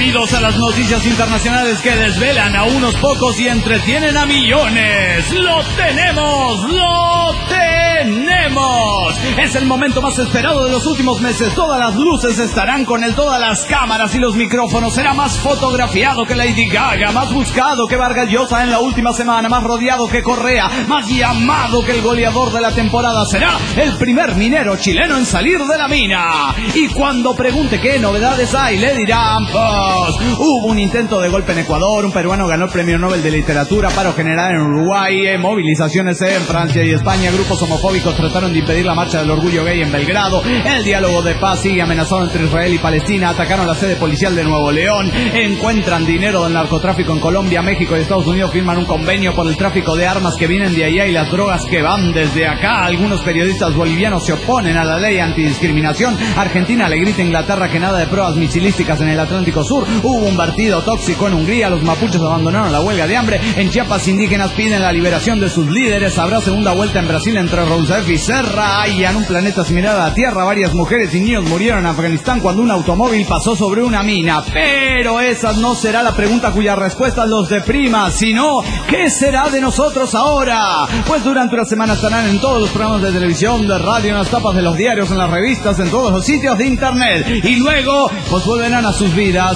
Bienvenidos a las noticias internacionales que desvelan a unos pocos y entretienen a millones. ¡Lo tenemos! Es el momento más esperado de los últimos meses. Todas las luces estarán con él, todas las cámaras y los micrófonos. Será más fotografiado que Lady Gaga, más buscado que Vargas Llosa en la última semana, más rodeado que Correa, más llamado que el goleador de la temporada. Será el primer minero chileno en salir de la mina. Y cuando pregunte qué novedades hay, le dirán, pues, hubo un intento de golpe en Ecuador, un peruano ganó el premio Nobel de Literatura, paro general en Uruguay, movilizaciones en Francia y España, grupos homofóbicos trataron de impedir la marcha del orgullo gay en Belgrado, el diálogo de paz sigue amenazado entre Israel y Palestina, atacaron la sede policial de Nuevo León, encuentran dinero del narcotráfico en Colombia, México y Estados Unidos firman un convenio por el tráfico de armas que vienen de allá y las drogas que van desde acá. Algunos periodistas bolivianos se oponen a la ley antidiscriminación. Argentina le grita a Inglaterra que nada de pruebas misilísticas en el Atlántico Sur. Hubo un vertido tóxico en Hungría, los mapuches abandonaron la huelga de hambre. En Chiapas, indígenas piden la liberación de sus líderes. Habrá segunda vuelta en Brasil entre Rousseff y Serra. Hay en un planeta similar a la Tierra. Varias mujeres y niños murieron en Afganistán cuando un automóvil pasó sobre una mina. Pero esa no será la pregunta cuya respuesta los deprima, sino ¿qué será de nosotros ahora? Pues durante una semana estarán en todos los programas de televisión, de radio, en las tapas de los diarios, en las revistas, en todos los sitios de internet. Y luego, pues volverán a sus vidas.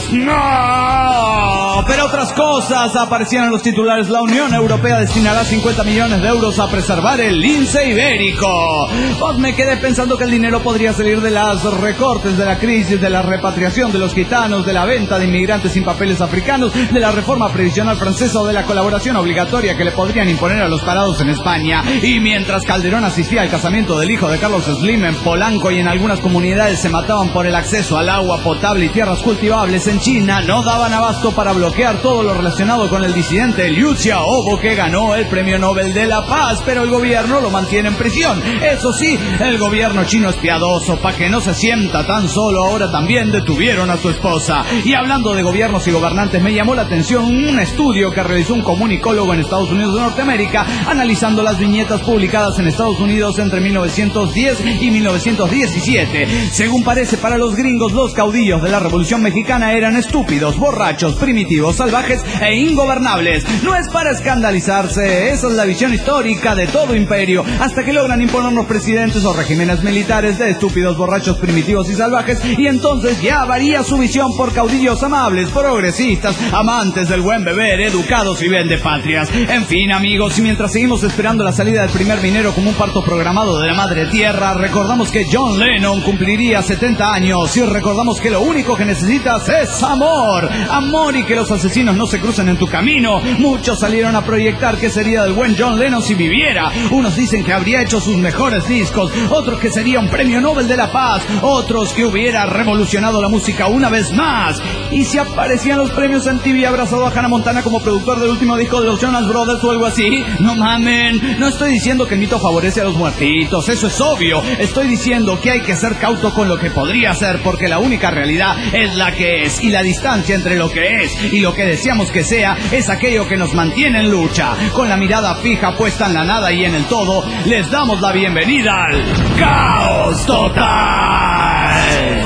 ¡No! Pero otras cosas aparecían en los titulares. La Unión Europea destinará 50 millones de euros a preservar el lince ibérico. Pues me quedé pensando que el dinero podría salir de los recortes, de la crisis, de la repatriación de los gitanos, de la venta de inmigrantes sin papeles africanos, de la reforma previsional francesa o de la colaboración obligatoria que le podrían imponer a los parados en España. Y mientras Calderón asistía al casamiento del hijo de Carlos Slim en Polanco y en algunas comunidades se mataban por el acceso al agua potable y tierras cultivables, en China no daban abasto para bloquear todo lo relacionado con el disidente Liu Xiaobo, que ganó el premio Nobel de la Paz, pero el gobierno lo mantiene en prisión. Eso sí, el gobierno chino es piadoso, para que no se sienta tan solo, ahora también detuvieron a su esposa. Y hablando de gobiernos y gobernantes, me llamó la atención un estudio que realizó un comunicólogo en Estados Unidos de Norteamérica, analizando las viñetas publicadas en Estados Unidos entre 1910 y 1917. Según parece, para los gringos, los caudillos de la Revolución Mexicana eran estúpidos, borrachos, primitivos, salvajes e ingobernables. No es para escandalizarse, esa es la visión histórica de todo imperio, hasta que logran imponernos presidentes o regímenes militares de estúpidos, borrachos, primitivos y salvajes, y entonces ya varía su visión por caudillos amables, progresistas, amantes del buen beber, educados y vendepatrias. En fin, amigos, y mientras seguimos esperando la salida del primer minero como un parto programado de la madre tierra, recordamos que John Lennon cumpliría 70 años y recordamos que lo único que necesitas es amor. Amor, y que los asesinos no se crucen en tu camino. Muchos salieron a proyectar qué sería del buen John Lennon si viviera. Unos dicen que habría hecho sus mejores discos, otros que sería un premio Nobel de la Paz, otros que hubiera revolucionado la música una vez más. Y si aparecían los premios MTV abrazado a Hannah Montana como productor del último disco de los Jonas Brothers o algo así, no mamen. No estoy diciendo que el mito favorece a los muertitos, eso es obvio. Estoy diciendo que hay que ser cauto con lo que podría ser, porque la única realidad es la que es, y la distancia entre lo que es y lo que deseamos que sea es aquello que nos mantiene en lucha. Con la mirada fija puesta en la nada y en el todo, les damos la bienvenida al Caos Total.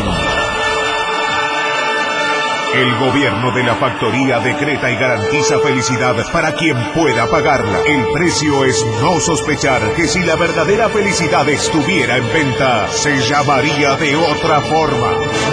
El gobierno de la factoría decreta y garantiza felicidad para quien pueda pagarla. El precio es no sospechar que si la verdadera felicidad estuviera en venta, se llamaría de otra forma.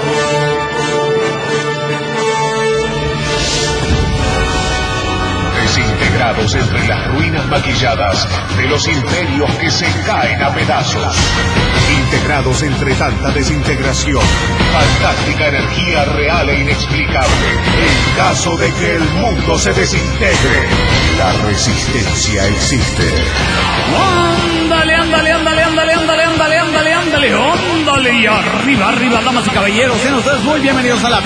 Desintegrados entre las ruinas maquilladas de los imperios que se caen a pedazos. Integrados entre tanta desintegración, fantástica energía real e inexplicable. En caso de que el mundo se desintegre, la resistencia existe. Ándale, ándale, ándale, ándale, ándale, ándale, ándale, ándale, ándale, y arriba, arriba, damas y caballeros, sean ustedes muy bienvenidos a la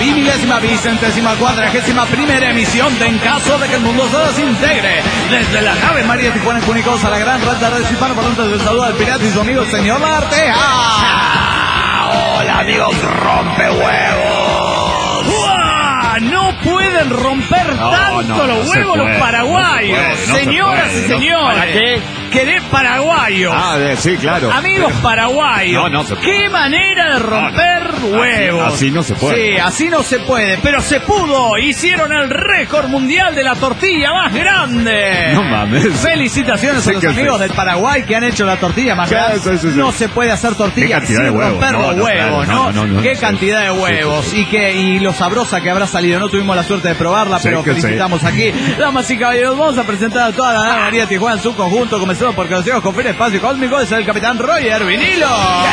24ª emisión de En Caso de que el mundo se desintegre. Desde la nave María Tijuana en Cúnicos a la gran red de redes hispanoparlantes del saludo del pirata y su amigo señor Arteja. Hola amigos rompehuevos. No pueden romper tanto los huevos los paraguayos, señoras y señores. ¿Para qué? Querer paraguayos. Sí, claro. Amigos paraguayos. No se puede. Qué manera de romper huevos. Así no se puede. Sí, así no se puede, pero se pudo. Hicieron el récord mundial de la tortilla más grande. No mames. Felicitaciones a los amigos del Paraguay que han hecho la tortilla más grande. Sí. No se puede hacer tortilla sin romper los huevos, ¿no? Qué cantidad de huevos. Y lo sabrosa que habrá salido. No tuvimos la suerte de probarla, pero felicitamos aquí. Damas y caballeros, vamos a presentar a toda la María Tijuana en su conjunto. Comenzamos porque los hijos con fin espacio cósmico. Es el capitán Roger Vinilo.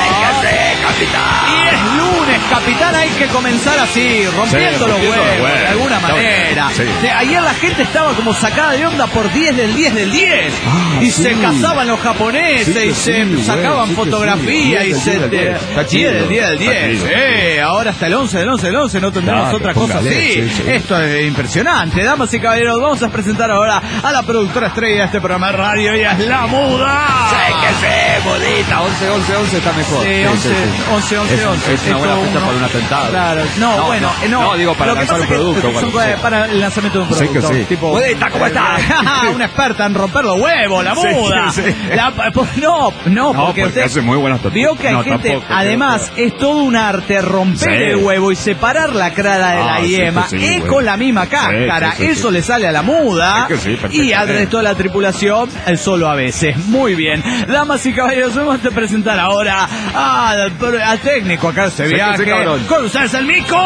Y es lunes, capitán, hay que comenzar así, rompiendo los huevos, de alguna manera. Ayer la gente estaba como sacada de onda por 10 del 10 del 10. Y se casaban los japoneses y se sacaban fotografías y se... 10 del 10 del 10. Ahora hasta el 11 del 11 del 11 no tendremos otra cosa así. Esto es impresionante. Damas y caballeros, vamos a presentar ahora a la productora estrella de este programa de radio. Ella es La Muda. Mudita. 11 está mejor. 11. Es una buena fecha para un atentado. Claro. No, digo para lanzar un producto. Para el lanzamiento de un producto. Tipo, Mudita, ¿cómo estás? Una experta en romper los huevos, La Muda. Porque usted hace muy buenas tortillas. vio que hay gente, tampoco, además, es todo un arte romper el huevo y separar la clara de la yema. Es con la misma cáscara. Eso le sale a La Muda y al resto de la tripulación solo a veces. Muy bien. Damas y caballeros, vamos a presentar ahora al técnico acá de este viaje. Con ustedes el Mico.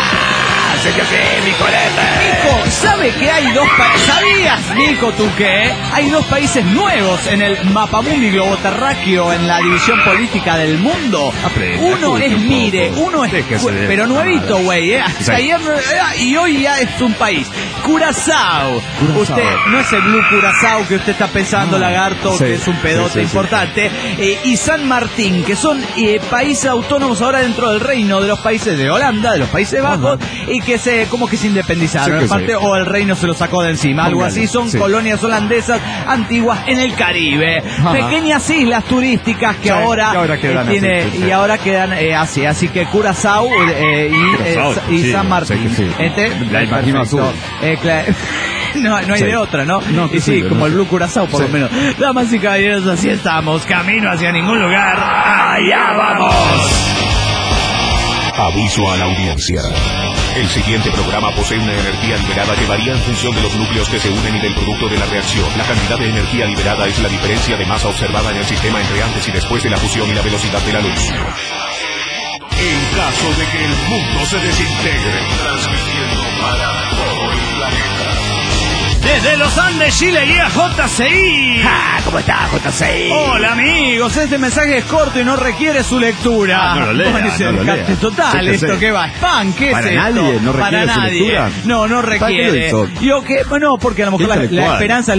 Mico, ¿sabe que hay dos países? ¿Sabías, Mico, tú que hay dos países nuevos en el mapamundi globoterráqueo en la división política del mundo? Uno es Mire, uno es... Pero nuevito, güey, ayer y hoy ya es un país. Curazao. Usted no es el Blue Curazao que usted está pensando, lagarto, que es un pedote importante. Y San Martín, que son países autónomos ahora dentro del reino de los países de Holanda, de los Países Bajos, y que se independizaron o el reino se lo sacó de encima, algo así. Son colonias holandesas antiguas en el Caribe. Pequeñas islas turísticas que ahora quedan así que Curazao y San Martín. La imagino azul. No hay de otra, ¿no? Como el Blue Curazao, por lo menos. Damas y caballeros, así estamos, camino hacia ningún lugar. ¡Allá vamos! Aviso a la audiencia. El siguiente programa posee una energía liberada que varía en función de los núcleos que se unen y del producto de la reacción. La cantidad de energía liberada es la diferencia de masa observada en el sistema entre antes y después de la fusión y la velocidad de la luz. En caso de que el mundo se desintegre, transmitiendo para todo el planeta. Desde los Andes, Chile, guía JCI. ¿Cómo está, JCI? Hola, amigos. Este mensaje es corto y no requiere su lectura. No lo lea. Total, esto que va. Spam, ¿qué es esto? Nadie, no requiere para nadie. Su lectura. No requiere. Yo que, bueno, porque a lo mejor la esperanza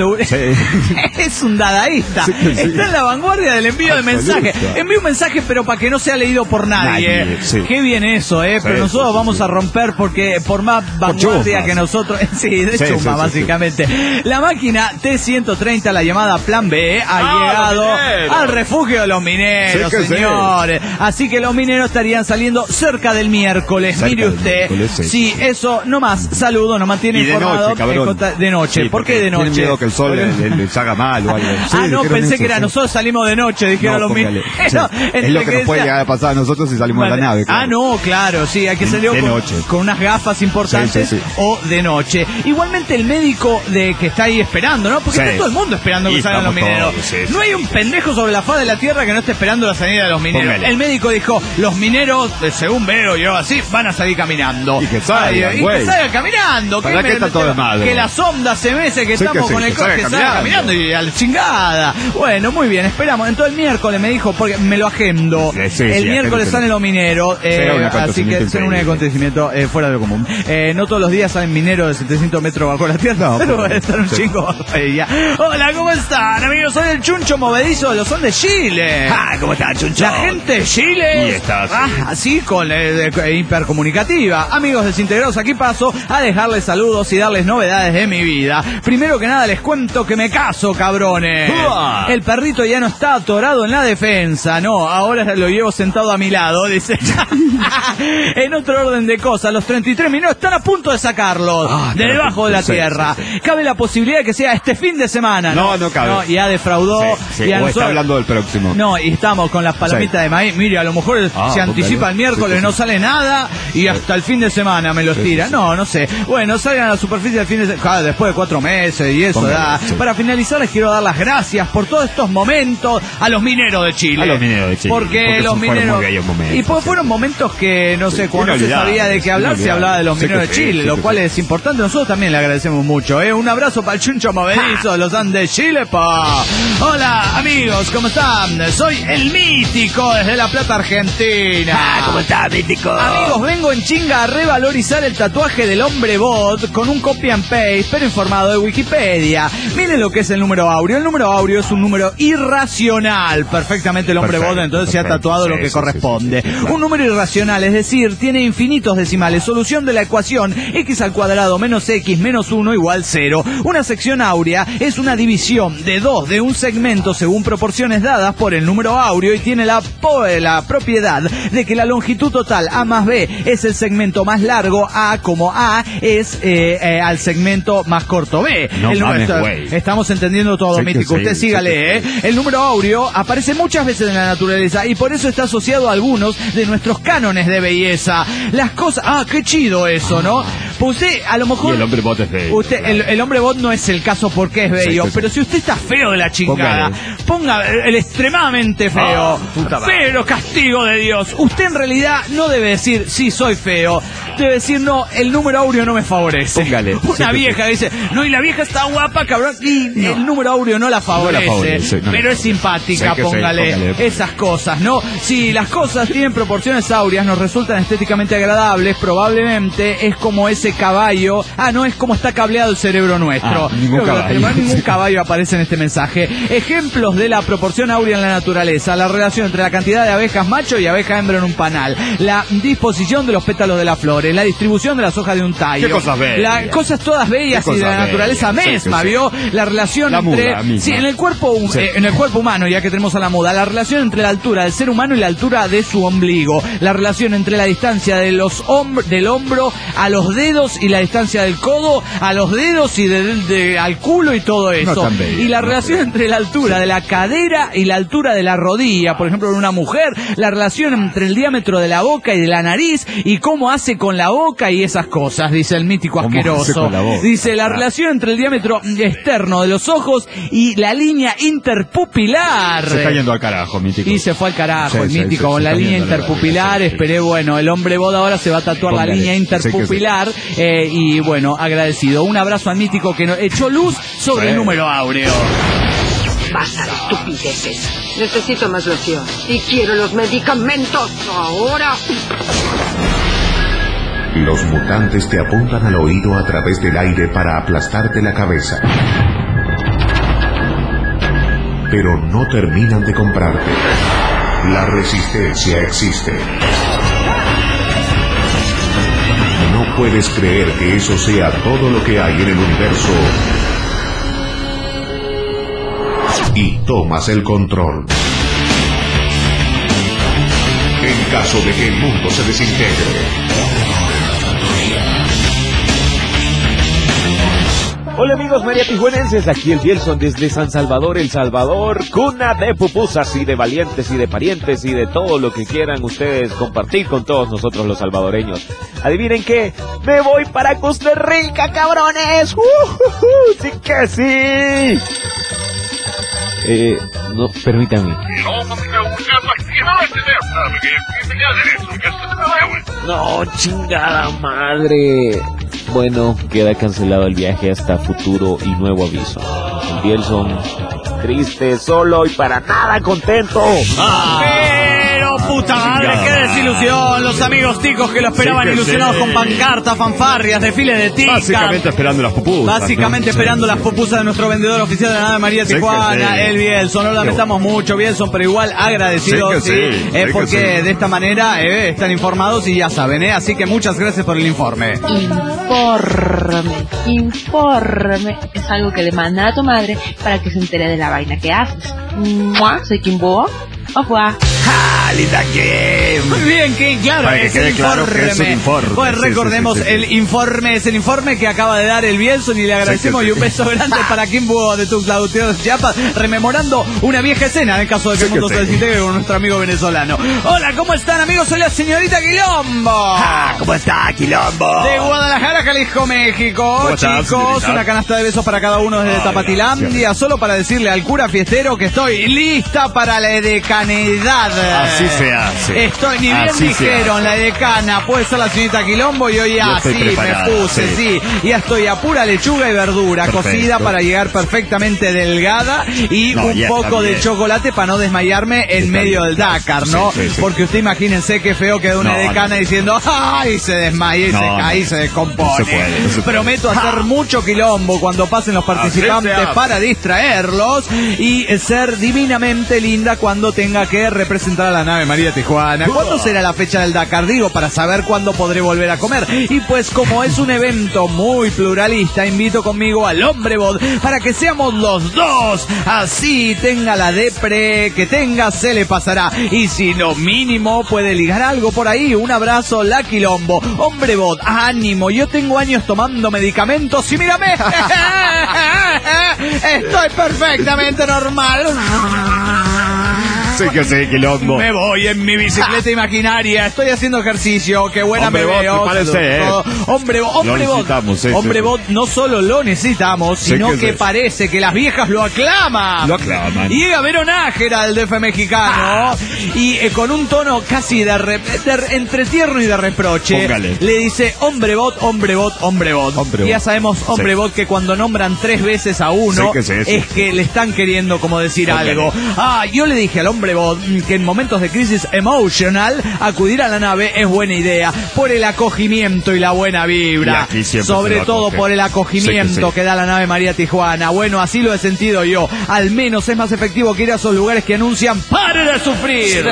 es un dadaísta. Está en la vanguardia del envío de mensajes. Envío un mensaje, pero para que no sea leído por nadie. Qué bien eso, pero nosotros vamos a romper porque por más vanguardia que nosotros. De chumba, básicamente. La máquina T-130, la llamada Plan B, ha llegado al refugio de los mineros, señores. Así que los mineros estarían saliendo cerca del miércoles. Mire usted. Sí, eso nomás. Saludo, nos mantiene informado. De noche. ¿Por qué de noche? Tiene miedo que el sol les haga mal o algo. Pensé que era nosotros salimos de noche, dijeron los mineros. Es lo que nos puede llegar a pasar a nosotros si salimos de la nave. Claro, sí, hay que salir con unas gafas importantes o de noche. Igualmente el médico que está ahí esperando, ¿no? Porque está todo el mundo esperando que salgan los mineros. No hay un pendejo sobre la faz de la tierra que no esté esperando la salida de los mineros. El médico dijo, los mineros, según veo yo así, van a salir caminando. Y que salgan, que salgan caminando. ¿Para qué está todo de madre? Que la sonda se mece, que estamos con el coche, que salga caminando y a la chingada. Bueno, muy bien, esperamos. Entonces el miércoles me dijo, porque me lo agendo. El miércoles salen los mineros, así que será un acontecimiento fuera de lo común. No todos los días salen mineros de 700 metros bajo la tierra, pero estar un chingo. Hola, ¿cómo están, amigos? Soy el Chuncho Movedizo de los Andes, Chile. ¿Cómo está, Chuncho? La gente de Chile. Y está así con hipercomunicativa. Amigos desintegrados, aquí paso a dejarles saludos y darles novedades de mi vida. Primero que nada les cuento que me caso, cabrones. El perrito ya no está atorado en la defensa. No, ahora lo llevo sentado a mi lado, dice. En otro orden de cosas, los 33 mineros están a punto de sacarlos de debajo de la tierra. cabe la posibilidad de que sea este fin de semana. No cabe. No, ya defraudó. Sí, y a o nosotros, está hablando del próximo. No, y estamos con las palomitas de maíz. Mire, a lo mejor se anticipa el miércoles, no sale nada y hasta el fin de semana me los tira. No sé. Bueno, salgan a la superficie del fin de semana, después de 4 meses y eso. Para finalizar, les quiero dar las gracias por todos estos momentos a los mineros de Chile. A los mineros de Chile. Porque los mineros. Y pues fueron momentos que, no sé, cuando no se sabía de qué hablar, se hablaba de los mineros de Chile, lo cual es importante. Nosotros también le agradecemos mucho. Un abrazo para el Chuncho Movedizo de los Andes Chile, pa. Hola, amigos, ¿cómo están? Soy el Mítico desde La Plata, Argentina. ¿Cómo está, Mítico? Amigos, vengo en chinga a revalorizar el tatuaje del hombre bot con un copy and paste, pero informado de Wikipedia. Miren lo que es el número áureo. El número áureo es un número irracional. Perfectamente el hombre bot entonces se ha tatuado lo que corresponde. Claro. Un número irracional, es decir, tiene infinitos decimales. Solución de la ecuación x² menos x menos 1 igual 0. Una sección áurea es una división de 2 de un segmento según proporciones dadas por el número áureo y tiene la propiedad de que la longitud total A más B es el segmento más largo A, como A es al segmento más corto B. Estamos entendiendo todo, Mítico. Usted sígale, El número áureo aparece muchas veces en la naturaleza y por eso está asociado a algunos de nuestros cánones de belleza. Las cosas... qué chido eso, ¿no? Pues usted, a lo mejor... Y el hombre bot es bello. El hombre bot no es el caso porque es bello, pero si usted está feo de la chingada, ponga el extremadamente feo. Pero castigo de Dios. Usted en realidad no debe decir, sí, soy feo. Debe decir, no, el número áureo no me favorece. Póngale. Una vieja que dice, no, y la vieja está guapa, cabrón, y el número áureo no la favorece. Pero es simpática, póngale esas cosas, ¿no? Si las cosas tienen proporciones áureas, nos resultan estéticamente agradables, probablemente es como ese caballo. No es como está cableado el cerebro nuestro. Ningún caballo aparece en este mensaje. Ejemplos de la proporción áurea en la naturaleza: la relación entre la cantidad de abejas macho y abeja hembra en un panal, la disposición de los pétalos de las flores, la distribución de las hojas de un tallo. ¿Qué cosas bellas? Cosas todas bellas y de la naturaleza misma, ¿vio? La relación entre... en el cuerpo humano, ya que tenemos a la muda, la relación entre la altura del ser humano y la altura de su ombligo, la relación entre la distancia de del hombro a los dedos y la distancia del codo a los dedos y al culo y todo eso. Y la relación entre la altura de la cadera y la altura de la rodilla, por ejemplo, en una mujer, la relación entre el diámetro de la boca y de la nariz y cómo hace con la boca y esas cosas, dice el Mítico asqueroso. Dice la relación entre el diámetro externo de los ojos y la línea interpupilar. Se está yendo al carajo, Mítico. Y se fue al carajo el Mítico con la línea interpupilar. Esperé, bueno, el hombre boda ahora se va a tatuar la línea interpupilar. Y bueno, agradecido. Un abrazo al Mítico que nos echó luz sobre el número áureo. Basta de estupideces. Necesito más loción. Y quiero los medicamentos ahora. Los mutantes te apuntan al oído a través del aire para aplastarte la cabeza. Pero no terminan de comprarte. La resistencia existe. No puedes creer que eso sea todo lo que hay en el universo. Y tomas el control. En caso de que el mundo se desintegre. Hola amigos mariatijuenenses, aquí el Bielson desde San Salvador, El Salvador, cuna de pupusas y de valientes y de parientes y de todo lo que quieran ustedes compartir con todos nosotros los salvadoreños. Adivinen qué, me voy para Costa Rica, cabrones. Sí que sí. No, permítanme. No, chingada madre. Bueno, queda cancelado el viaje hasta futuro y nuevo aviso. El Bielson, triste, solo y para nada contento. Pero puta madre, qué desilusión. Los amigos ticos que lo esperaban ilusionados con pancartas, fanfarrias, desfiles de ticas. Básicamente esperando las pupusas. Básicamente esperando las pupusas de nuestro vendedor oficial de la nave María Tijuana, el Bielson. No lo lamentamos mucho, Bielson, pero igual agradecidos, porque de esta manera están informados y ya saben, así que muchas gracias por el informe. Informe. Es algo que le manda a tu madre para que se entere de la vaina que haces. Soy Kimbo. Opa. ¡Ja, linda Kim! Muy bien, Kim, claro, Para que es quede el claro que es un informe. Pues Sí, recordemos, sí. el informe es el informe que acaba de dar el Bielson y le agradecemos Sí. y un beso grande para Kim Búho de Tuxtla Gutiérrez, Chiapas, rememorando una vieja escena en el caso de que el mundo se desintegre con nuestro amigo venezolano. Hola, ¿cómo están, amigos? Soy la señorita Quilombo. ¡Ja! ¿Cómo está, Quilombo? De Guadalajara, Jalisco, México. ¿Cómo estás, Chicos, señorita? una canasta de besos para cada uno desde Tapatilandia, solo para decirle al cura fiestero que estoy lista para la edecanidad. Así se hace. Estoy, ni bien Así se dijeron, hace. la edecana, puede ser la señorita Quilombo y hoy Yo estoy así me preparada, puse, sí. Ya estoy a pura lechuga y verdura, Perfecto. cocida para llegar perfectamente delgada y No, un ya poco está de bien. chocolate para no desmayarme en Está medio bien. del Dakar, ¿no? Sí, sí, sí. Porque usted imagínense qué feo queda una No, edecana no. diciendo, ¡ay! Se desmaya y No, se cae y no. se descompone. No se puede, no se puede. Prometo hacer mucho quilombo cuando pasen los participantes Así se hace. para distraerlos y ser divinamente linda cuando tenga que representar a la nave María Tijuana. ¿Cuándo será la fecha del Dakar? Digo, para saber cuándo podré volver a comer. Y pues como es un evento muy pluralista, invito conmigo al hombre bot para que seamos los dos. Así tenga la depre que tenga, se le pasará. Y si no, mínimo puede ligar algo por ahí. Un abrazo, la Quilombo. Hombre bot, ánimo. Yo tengo años tomando medicamentos y mírame. Estoy perfectamente normal. Sí que sí, Quilombo. Me voy en mi bicicleta imaginaria, estoy haciendo ejercicio, qué buena Hombre me bot, veo. prepárese, Hombre bot, Lo necesitamos, sí, hombre sí, bot, no solo lo necesitamos, Sí sino que que sí. parece que las viejas lo aclaman. Lo aclaman. Y llega Verón Nájera, el DF mexicano, y con un tono casi entre tierno y de reproche, Póngale. le dice, hombre bot, hombre bot, hombre bot. Hombre Y ya bot. sabemos, hombre Sí. bot, que cuando nombran 3 veces a uno, Sí que sí, sí. es que le están queriendo como decir Póngale. algo. Yo le dije al hombre bot que en momentos de crisis emocional acudir a la nave es buena idea por el acogimiento y la buena vibra. Y aquí siempre se Sobre lo todo acoge. por el acogimiento Sí que sí. que da la nave María Tijuana. Bueno, así lo he sentido yo. Al menos es más efectivo que ir a esos lugares que anuncian ¡pare de sufrir!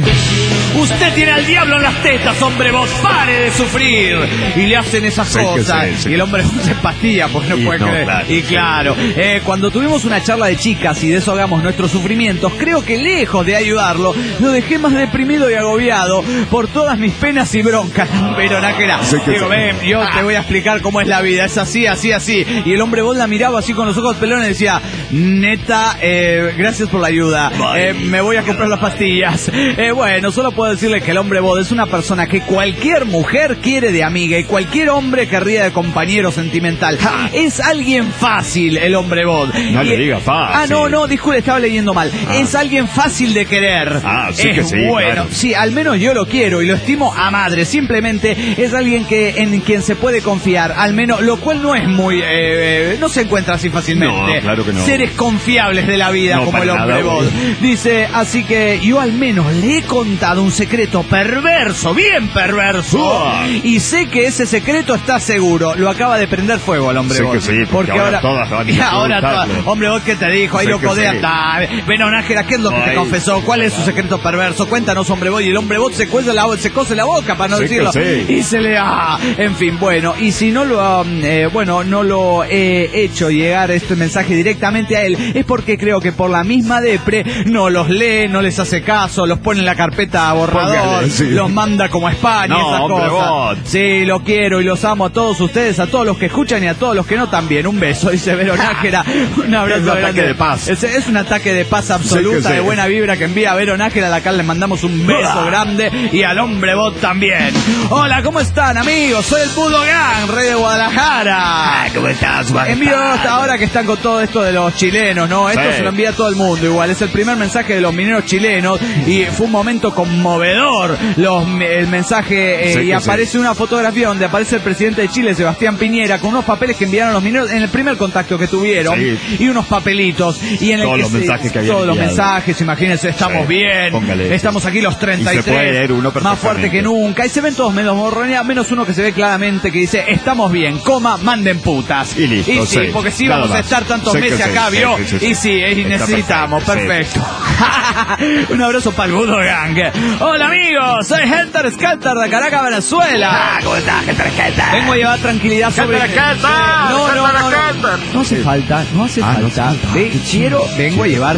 Usted tiene al diablo en las tetas, hombre bot, pare de sufrir. Y le hacen esas Sí que cosas. sí, sí. Y el hombre se empastilla porque no Y puede no, creer. claro, Y sí. claro, cuando tuvimos una charla de chicas y deshogamos nuestros sufrimientos, creo que lejos de ayudarlo, lo dejé más deprimido y agobiado por todas mis penas y broncas. Pero Nájera, Sí que digo, sí. ven, yo te voy a explicar cómo es la vida, es así, así, así. Y el hombre bot la miraba así con los ojos pelones y decía, neta, gracias por la ayuda, me voy a comprar las pastillas. Bueno, solo puedo decirle que el hombre bot es una persona que cualquier mujer quiere de amiga y cualquier hombre querría de compañero sentimental. Es alguien fácil el hombre bot. No le diga fácil. No, disculpe, estaba leyendo mal. Es alguien fácil de querer. Sí que es sí, bueno, claro. sí, al menos yo lo quiero y lo estimo a madre. Simplemente es alguien en quien se puede confiar, al menos, lo cual no es muy, no se encuentra así fácilmente. No, claro que no. Seres confiables de la vida No, como el para hombre nada, bot. güey. Dice, así que yo al menos le he contado un secreto perverso, bien perverso, Uah. y sé que ese secreto está seguro. Lo acaba de prender fuego al hombre Sí bot. que sí, porque ahora todas van a y ahora preguntarle. hombre bot, ¿qué te dijo? Ahí Sí lo que codea sí. tal. Bueno, Nájera, ¿qué es lo que te Ay, confesó? ¿Cuál es su secreto perverso? Cuéntanos, hombre bot. Y el hombre bot se cose la boca para no Sí que decirlo. sí. Y se le en fin, bueno, y si no lo no lo he hecho llegar este mensaje directamente a él, es porque creo que por la misma depre no los lee, no les hace caso, los pone en la carpeta borrador, Póngale, sí. los manda como a España, No, esas hombre, cosas. bot. Sí, lo quiero y los amo a todos ustedes, a todos los que escuchan y a todos los que no también. Un beso, dice Verón Nájera. Un abrazo Es un ataque grande. de paz. Es un ataque de paz absoluta, Sí que sí. de buena vibra que envía Verón Nájera, a la cual le mandamos un beso grande y al hombre bot también. Hola, ¿cómo están, amigos? Soy el Pudo Gang, rey de Guadalajara. ¿Cómo estás, Juan? Envío hasta ahora que están con todo esto de los chilenos, ¿no? Esto Sí. se lo envía a todo el mundo igual. Es el primer mensaje de los mineros chilenos y fue un momento conmovedor. El mensaje Sí y que aparece una fotografía donde aparece el presidente de Chile, Sebastián Piñera, con unos papeles que enviaron los mineros en el primer contacto que tuvieron Sí. y unos papelitos. Y en el Todos que los mensajes que habían todos los enviado. mensajes, imagínense, estamos Sí. bien, Póngale, estamos sí. aquí los 33, Y se puede leer uno más fuerte que nunca. Y se ven todos menos morroneados, menos uno que se ve claramente que dice, estamos bien, coma, manden putas. Y listo, sí, sí. porque si Nada vamos a más. estar tantos Sí que meses sí. acá Ya vio. Y sí, necesitamos. Perfecto. Un abrazo para el Budo Gang. Hola amigos, soy Helter Skelter de Caracas, Venezuela. ¿Cómo estás, Helter Skelter? Vengo a llevar tranquilidad sobre... No hace falta. Vengo a llevar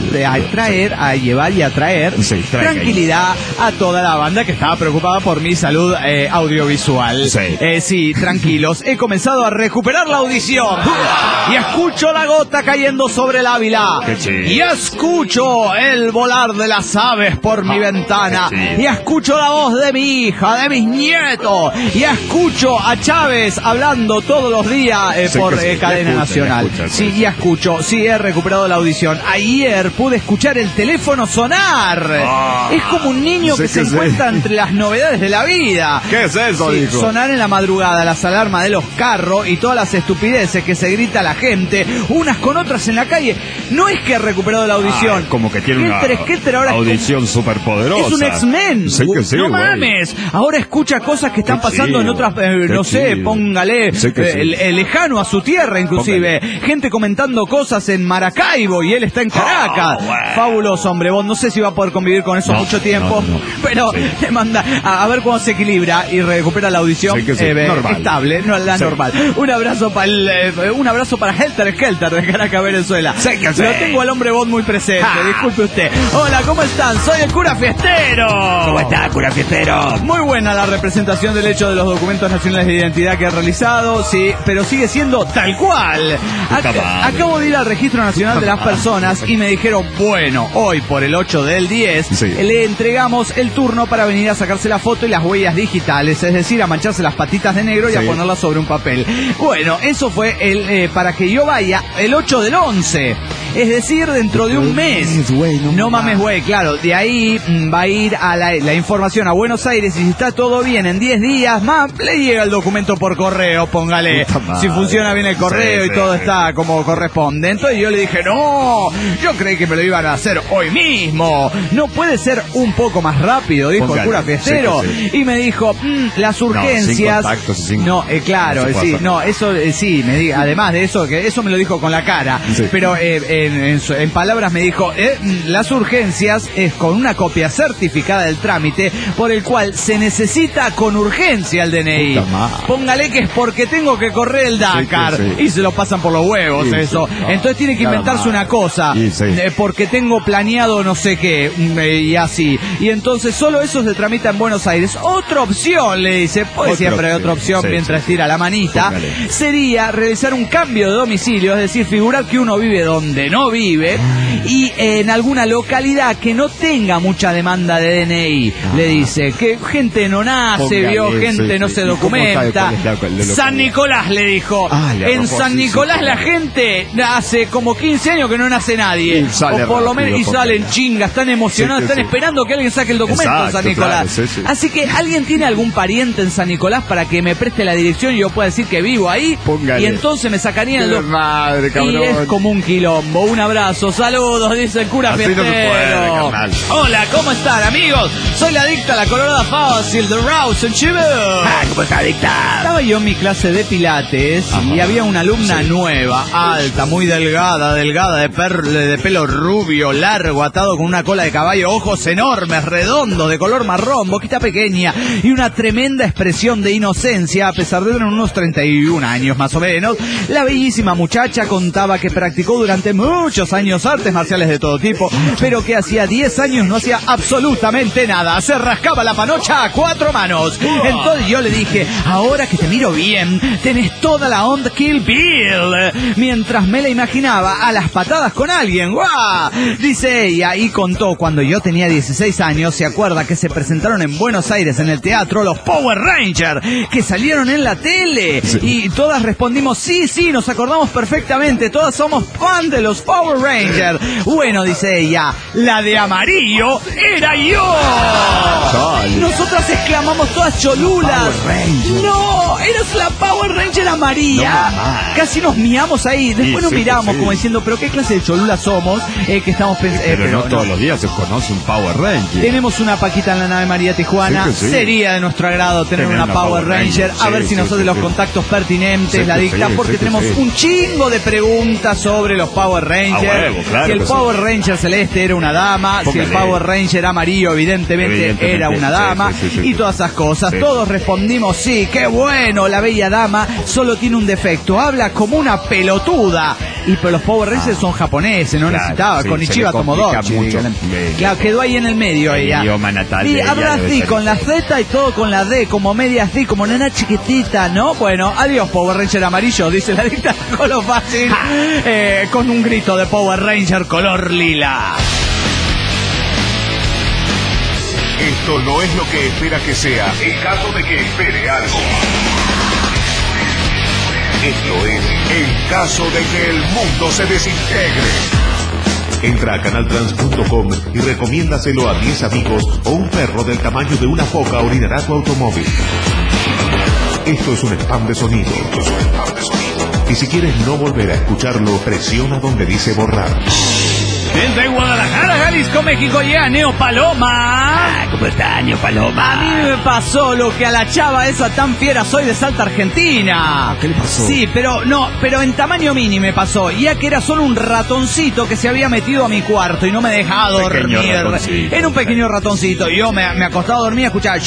y a traer tranquilidad a toda la banda que estaba preocupada por mi salud audiovisual. Sí, tranquilos. He comenzado a recuperar la audición. Y escucho la gota cayendo sobre el Ávila. Y escucho el volar de las aves por mi ventana. Y escucho la voz de mi hija, de mis nietos. Y escucho a Chávez hablando todos los días por cadena nacional. Sí, y escucho. Sí, he recuperado la audición. Ayer pude escuchar el teléfono sonar. Es como un niño que se encuentra entre las novedades de la vida. ¿Qué es eso, dijo? Sonar en la madrugada las alarmas de los carros y todas las estupideces que se grita la gente, unas con otras en la calle. No es que he recuperado la audición. Como que tiene una audición superpoderosa. Es un X-Men. Sí que sí, no mames. Ahora escucha cosas que están pasando en otras, no sé, póngale lejano a su tierra, inclusive. Gente comentando cosas en Maracaibo y él está en Caracas. Fabuloso, hombre. Vos no sé si va a poder convivir con eso mucho tiempo, pero le manda a ver cómo se equilibra y recupera la audición estable, normal. Un abrazo para Helter Skelter de Caracas, Venezuela. Lo tengo al hombre Bond muy presente, disculpe usted. Hola, ¿cómo están? Soy el cura fiestero. ¿Cómo está, cura fiestero? Muy buena la representación del hecho de los documentos nacionales de identidad que he realizado, sí, pero sigue siendo tal cual. Acabo de ir al Registro Nacional de las Personas y me dijeron, bueno, hoy por el 8 del 10 le entregamos el turno para venir a sacarse la foto y las huellas digitales, es decir, a mancharse las patitas de negro y a ponerlas sobre un papel. Bueno, eso fue para que yo vaya el 8 del 11. Es decir, dentro de un mes. No mames, güey, claro. De ahí va a ir a la información a Buenos Aires y si está todo bien, en 10 días más le llega el documento por correo, póngale. Si funciona bien el correo y todo está como corresponde. Entonces yo le dije, no, yo creí que me lo iban a hacer hoy mismo. No puede ser un poco más rápido, dijo el cura fiestero. Y me dijo, las urgencias... además de eso, que eso me lo dijo con la cara. Pero en palabras me dijo, las urgencias es con una copia certificada del trámite por el cual se necesita con urgencia el DNI. Póngale que es porque tengo que correr el Dakar y se lo pasan por los huevos eso. Entonces tiene que inventarse una cosa porque tengo planeado no sé qué y así. Y entonces solo eso se tramita en Buenos Aires. Otra opción, le dice, pues siempre hay otra opción mientras tira la manita, sería realizar un cambio de domicilio, es decir, figurar que uno vive donde no vive y en alguna localidad que no tenga mucha demanda de DNI. Le dice que gente no nace, gente no se documenta. San Nicolás, le dijo. En San Nicolás la gente hace como 15 años que no nace nadie. O por lo menos, y salen chingas, están emocionados, están esperando que alguien saque el documento en San Nicolás. Así que, ¿alguien tiene algún pariente en San Nicolás para que me preste la dirección y yo pueda decir que vivo ahí? Y entonces me sacarían el documento. Y es como un quilombo. Un abrazo, saludos, dice el cura fiestero. Hola, ¿cómo están, amigos? Soy la adicta a la colorada fácil de Rouse en Chivo. ¿Cómo está, adicta? Estaba yo en mi clase de pilates y había una alumna nueva, alta, muy delgada, de pelo rubio, largo, atado con una cola de caballo, ojos enormes, redondos, de color marrón, boquita pequeña y una tremenda expresión de inocencia, a pesar de tener unos 31 años más o menos. La bellísima muchacha contaba que practicó durante muchos años artes marciales de todo tipo, pero que hacía 10 años no hacía absolutamente nada, se rascaba la panocha a 4 manos. Entonces yo le dije, ahora que te miro bien, tenés toda la onda Kill Bill, mientras me la imaginaba a las patadas con alguien. ¡Guau! Dice ella, y contó cuando yo tenía 16 años, se acuerda que se presentaron en Buenos Aires en el teatro los Power Rangers, que salieron en la tele, y todas respondimos, sí, nos acordamos perfectamente, todas somos fan de los Power Rangers. Bueno, dice ella, la de amarillo era yo. Nosotras exclamamos todas cholulas. No, eras la Power Ranger amarilla. Casi nos miramos ahí, después nos miramos como diciendo, pero qué clase de cholulas somos, que estamos pensando. Pero no todos los días se conoce un Power Ranger. Tenemos una Paquita en la nave María Tijuana. Sería de nuestro agrado tener una Power Ranger. A ver si nos hace los contactos pertinentes, la dicta, porque tenemos un chingo de preguntas sobre los Power Ranger. Claro si el que sí. Power Ranger celeste era una dama, Póngale. si el Power Ranger amarillo evidentemente era una dama, sí, y todas esas cosas. Sí. Todos respondimos, sí, qué bueno, la bella dama solo tiene un defecto, habla como una pelotuda. Pero los Power Rangers son japoneses, no Claro, necesitaba, sí, con se Ichiba le complica Tomodachi. mucho. Claro, quedó ahí en el medio El ella. idioma natal de Y ella habla debe así, ser con la ese. Z y todo con la D, como media así, como nena chiquitita, ¿no? Bueno, adiós Power Ranger amarillo, dice la dicta Colo fácil, con un grito de Power Ranger color lila. Esto no es lo que espera que sea, en caso de que espere algo. Esto es en caso de que el mundo se desintegre. Entra a canaltrans.com y recomiéndaselo a 10 amigos o un perro del tamaño de una foca orinará tu automóvil. Esto es un spam de sonido. Y si quieres no volver a escucharlo, presiona donde dice borrar. Desde Guadalajara, Jalisco, México, llega Neo Paloma. ¿Cómo está, Neo Paloma? A mí me pasó lo que a la chava esa tan fiera soy de Salta, Argentina. ¿Qué le pasó? Sí, pero en tamaño mini me pasó, ya que era solo un ratoncito que se había metido a mi cuarto y no me dejaba dormir. Era un pequeño ratoncito. Yo me acostaba a dormir, escuchaba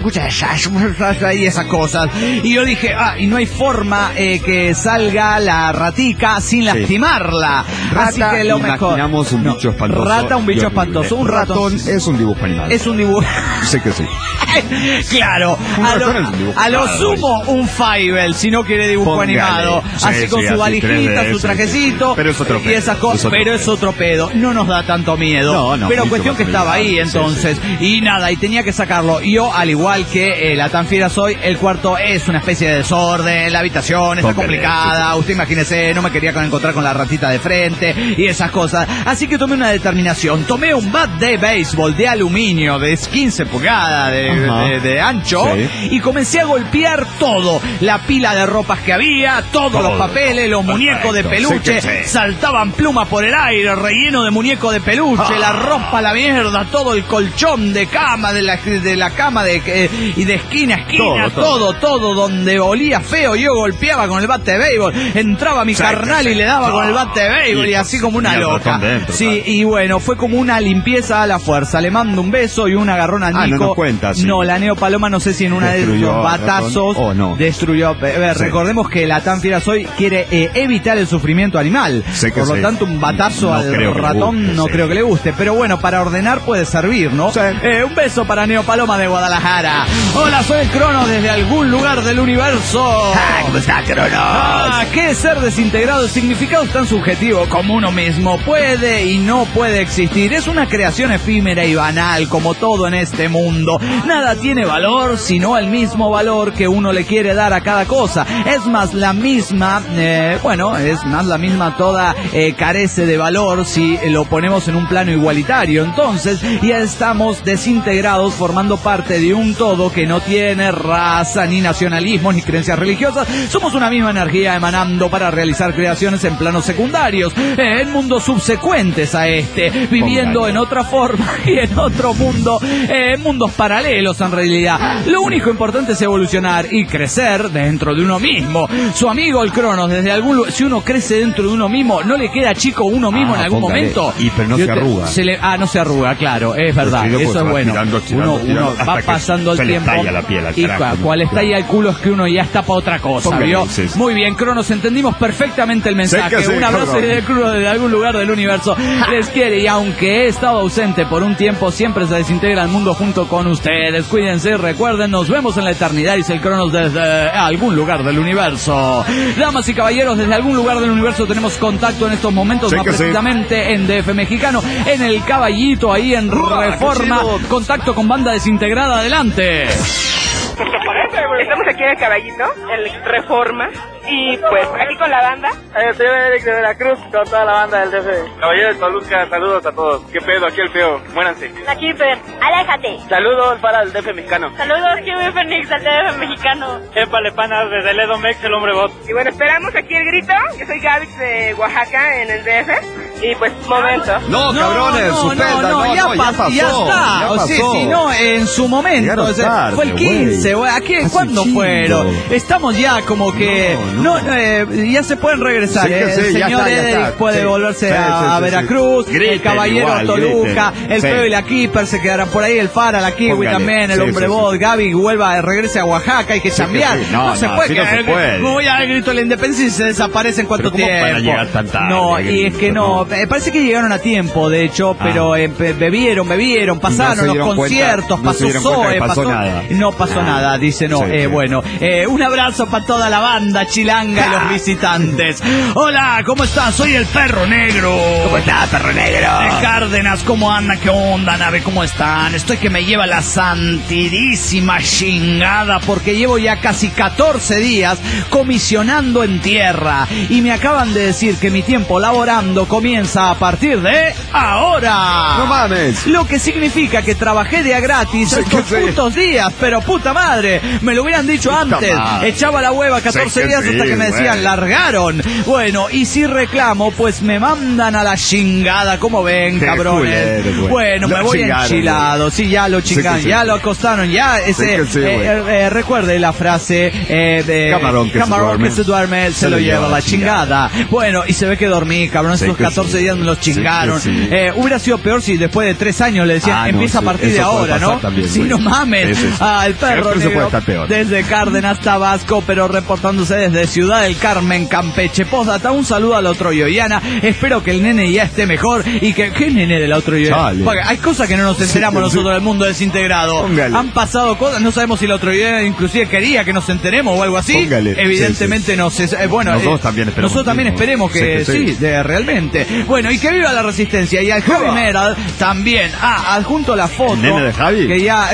y esas cosas. Y yo dije, y no hay forma que salga la ratica sin lastimarla. Así que lo mejor. Imaginamos un bicho espantoso. Rata, un bicho y horrible. espantoso. Un ratón es un dibujo animado. es un dibujo. Sé que sí. Claro, Un ratón es un dibujo a lo animado, sumo un Fievel, si no quiere dibujo Póngale. animado, Sí, así con sí, su así, valijita, 3D, su sí, trajecito, sí. Pero es otro y pedo, esas cosas, es otro pero pedo. es otro pedo, no nos da tanto miedo, No, pero mucho cuestión más que estaba ahí amigable, entonces, y nada, y tenía que sacarlo. Yo, al igual que la tan fiera soy, el cuarto es una especie de desorden, la habitación está Póngale, complicada, usted imagínese, no me quería encontrar con la ratita de frente, y esas cosas, así que tomé una determinación, tomé un bat de béisbol de aluminio de 15 pulgadas de ancho, Sí. y comencé a golpear todo, la pila de ropas que había, todos los papeles, los muñecos de peluche, Sí. saltaban plumas por el aire, relleno de muñeco de peluche, la ropa a la mierda, todo el colchón de cama, de la cama y de esquina a esquina, todo donde olía feo, yo golpeaba con el bate de béisbol, entraba mi carnal y le daba con el bate de béisbol y así como una y el loca. ratón dentro, Sí, claro. y bueno, fue como una limpieza a la fuerza, le mando un beso y un agarrón al Nico. no nos cuenta, sí. No, la Neo Paloma no sé si en una de Destruyó esos al batazos ratón o no. destruyó. A ver, Sí. recordemos que la tan fiera soy quiere evitar el sufrimiento animal. Sé que Por lo sí. tanto, un batazo No al creo que le ratón guste, no sí. creo que le guste. Pero bueno, para ordenar puede servir, ¿no? Sí. Un beso para Neo Paloma de Guadalajara. Hola, soy el Crono desde algún lugar del universo. ¿Cómo está, Cronos? ¿Qué es ser desintegrado? El significado es tan subjetivo como uno mismo. Puede y no puede existir. Es una creación efímera y banal, como todo en este mundo. Nada tiene valor, sino el mismo valor que uno le quiere dar a cada cosa. Es más la misma, toda carece de valor si lo ponemos en un plano igualitario. Entonces, ya estamos desintegrados formando parte de un todo que no tiene raza, ni nacionalismo, ni creencias religiosas. Somos una misma energía emanando para realizar creaciones en planos secundarios, en mundos subsecuentes a este, viviendo en otra forma y en otro mundo, mundos paralelos en realidad. Lo único importante es evolucionar y crecer dentro de uno mismo. Su amigo el Cronos, desde algún lugar, si uno crece dentro de uno mismo, ¿no le queda chico uno mismo en algún póngale. momento? Pero no se arruga. No se arruga, claro, es verdad, sí, luego eso se es va bueno. estirando, Uno hasta va que pasando el se le tiempo estalla la piel al y carajo, cual ¿no? estalla el culo es que uno ya está para otra cosa, Póngale, ¿vio? sí, sí. Muy bien, Cronos, entendimos perfectamente el mensaje. Sé que sí, Un abrazo Cronos. de Cronos desde algún lugar del universo les quiere, y aunque he estado ausente por un tiempo, siempre se desintegra el mundo junto con ustedes. Cuídense, recuerden, nos vemos en la eternidad, dice el Cronos desde algún lugar del universo. Damas y caballeros, desde algún lugar del universo tenemos contacto en estos momentos, Sé más que sí. precisamente en DF Mexicano, en el Caballito, ahí en Reforma. Contacto con banda desintegrada, adelante. Estamos aquí en el Caballito, en Reforma, y pues aquí con la banda. Soy Eric de Veracruz, con toda la banda del DF. Caballero de Toluca, saludos a todos. ¿Qué pedo? Aquí el feo, muéranse. Aquí, Fer, aléjate. Saludos para el DF mexicano. Saludos, QB Phoenix, al DF mexicano. Épale, panas, desde Ledo Mex, el hombre bot. Y bueno, esperamos aquí el grito. Yo soy Gavix de Oaxaca, en el DF. Y pues, momento. No, cabrones, suspendan, no, ya pasó. ya está. Ya O sea, pasó. si no, en su momento. Llegaron O sea, tarde, fue el 15, güey. Hace ¿Cuándo chingo. fueron? Estamos ya como que No, ya se pueden regresar. Sí, El señor Edric puede volverse a Veracruz, el caballero a Toluca, el Feo y la Keeper se quedarán por ahí, el Fara, la Kiwi también, el hombre Bot, Gaby regrese a Oaxaca, hay que chambear. No se puede. No voy al grito de la independencia y se desaparece en cuánto tiempo. Van a llegar tan tarde, no, y es que no, parece que llegaron a tiempo, de hecho, pero bebieron, pasaron los conciertos, pasó Zoe, no pasó nada, dice no. Bueno, un abrazo para toda la banda chilanga y los visitantes. Hola, ¿cómo estás? Soy el Perro Negro. ¿Cómo estás, Perro Negro? De Cárdenas, ¿cómo anda? ¿Qué onda, nave? ¿Cómo están? Estoy que me lleva la santidísima chingada porque llevo ya casi 14 días comisionando en tierra y me acaban de decir que mi tiempo laborando comienza a partir de ahora. No mames. Lo que significa que trabajé de a gratis estos putos días, pero puta madre, me lo hubieran dicho antes. Echaba la hueva 14 días hasta que me decían, largaron. Bueno, y si reclamo, pues me mandan a la chingada, como ven, cabrones. Bueno, me voy enchilado. Sí, ya lo chingan, ya lo acostaron, ya recuerde la frase de camarón que se duerme, se lo lleva la chingada. Bueno, y se ve que dormí, cabrón, estos 14 días me los chingaron. Hubiera sido peor si después de 3 años le decían, empieza a partir de ahora, ¿no? Si no mames. El Perro Negro desde Cárdenas, Tabasco, pero reportándose desde Ciudad del Carmen, Campeche. Postdata, un saludo a la Otroyoyana. Espero que el nene ya esté mejor y que... ¿Qué nene de la Otroyoyana? Porque hay cosas que no nos enteramos nosotros del mundo desintegrado. Póngale. Han pasado cosas, no sabemos si la Otroyoyana inclusive quería que nos enteremos o algo así. Póngale. Evidentemente no sé. Bueno, nosotros también esperemos que sí, realmente. Bueno, y que viva la resistencia. Y al Javi Meral también. Adjunto la foto. ¿El nene de Javi? Que ya...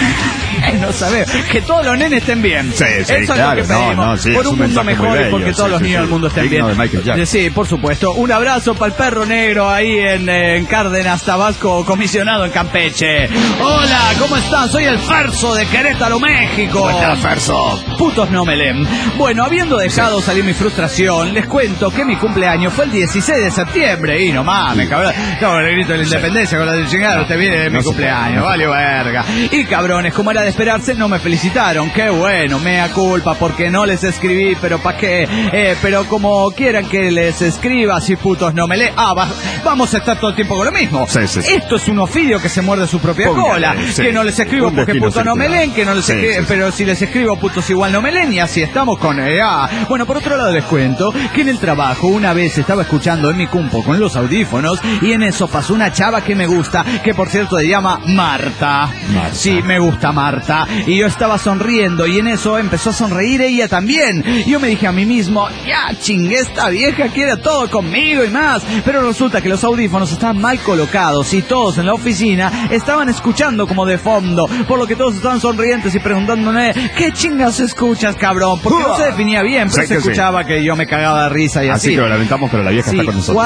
No sabemos, que todos los nenes estén bien. Sí, eso es lo que pedimos. Por un mundo mejor y porque todos los niños del mundo estén bien. Sí, por supuesto. Un abrazo para el Perro Negro ahí en Cárdenas, Tabasco, comisionado en Campeche. Hola, ¿cómo están? Soy el Ferso de Querétaro, México. ¿Cómo estás, Ferso? Putos no me leen. Bueno, habiendo dejado salir mi frustración, les cuento que mi cumpleaños fue el 16 de septiembre. Y no mames, cabrón. Estaba el grito de la independencia con la de chingada. Usted viene de mi cumpleaños. Vale, verga. Y cabrones, como era de esperarse, no me felicitaron. Qué bueno, mea culpa porque no les escribí, pero ¿pa' qué? Pero como quieran que les escriba, si putos no me leen. Vamos a estar todo el tiempo con lo mismo. Esto es un ofidio que se muerde su propia cola. Que no les escribo porque putos no me leen, que no les escribo, pero si les escribo putos igual no me leen, y así estamos con Bueno, por otro lado les cuento que en el trabajo una vez estaba escuchando en mi compu con los audífonos y en eso pasó una chava que me gusta, que por cierto se llama Marta. Sí, me gusta Marta. Y yo estaba sonriendo y en eso empezó a sonreír ella también. Yo me dije a mí mismo, ya chingue, esta vieja quiere todo conmigo y más. Pero resulta que los audífonos estaban mal colocados y todos en la oficina estaban escuchando como de fondo, por lo que todos estaban sonrientes y preguntándome, ¿qué chingas escuchas, cabrón? Porque no se definía bien, pero se escuchaba que yo me cagaba de risa y así. Así que lo lamentamos, pero la vieja está con nosotros.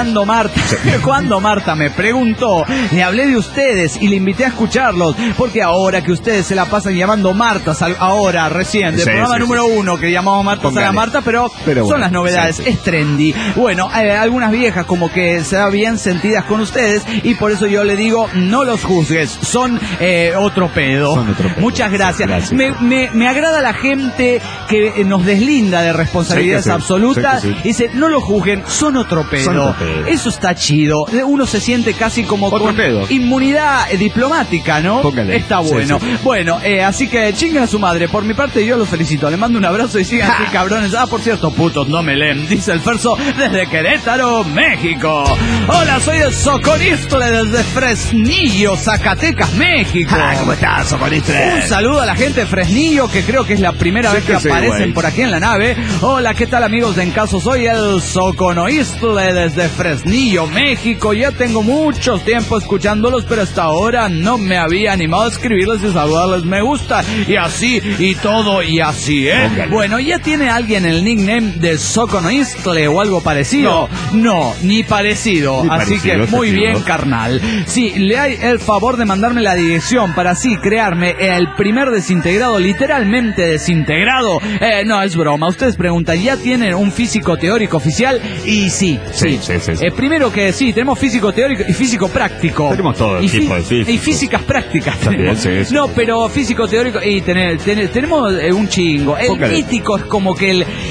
Cuando Marta me preguntó, le hablé de ustedes y le invité a escucharlos, porque ahora que ustedes se la pasan llamando Marta, ahora recién, del programa número 1 que llamamos Marta a la Marta, pero son las novedades, es trendy. Bueno, algunas viejas como que se dan bien sentidas con ustedes y por eso yo le digo, no los juzgues, son otro pedo. Muchas gracias. Me agrada la gente que nos deslinda de responsabilidades absolutas y dice, no lo juzguen, son otro pedo. Eso está chido. Uno se siente casi como con inmunidad diplomática, ¿no? Está bueno. Bueno, así que chinguen a su madre. Por mi parte yo los felicito. Le mando un abrazo y sigan así, cabrones. Por cierto, putos no me leen, dice el Ferso desde Querétaro, México. Hola, soy el Soconístole desde Fresnillo, Zacatecas, México. ¿Cómo estás, Soconístole? Un saludo a la gente de Fresnillo, que creo que es la primera vez que aparecen por aquí en la nave. Hola, ¿qué tal, amigos de En Caso? Soy el Soconístole desde Fresnillo, México. Ya tengo mucho tiempo escuchándolos, pero hasta ahora no me había animado a escribirles y saludarles me gusta y así y todo y así, Bueno, ¿ya tiene alguien el nickname de Soconístole o algo parecido? No, ni parecido. Así que muy bien, carnal. Sí, le hay el favor de mandarme la dirección para así crearme el primer desintegrado, literalmente desintegrado. No, es broma. Ustedes preguntan, ¿ya tienen un físico teórico oficial? Y sí. Primero que sí, tenemos físico teórico y físico práctico. Tenemos todo el tipo de físico. Y físicas prácticas también. No, pero físico teórico y tenemos un chingo. El mítico es como que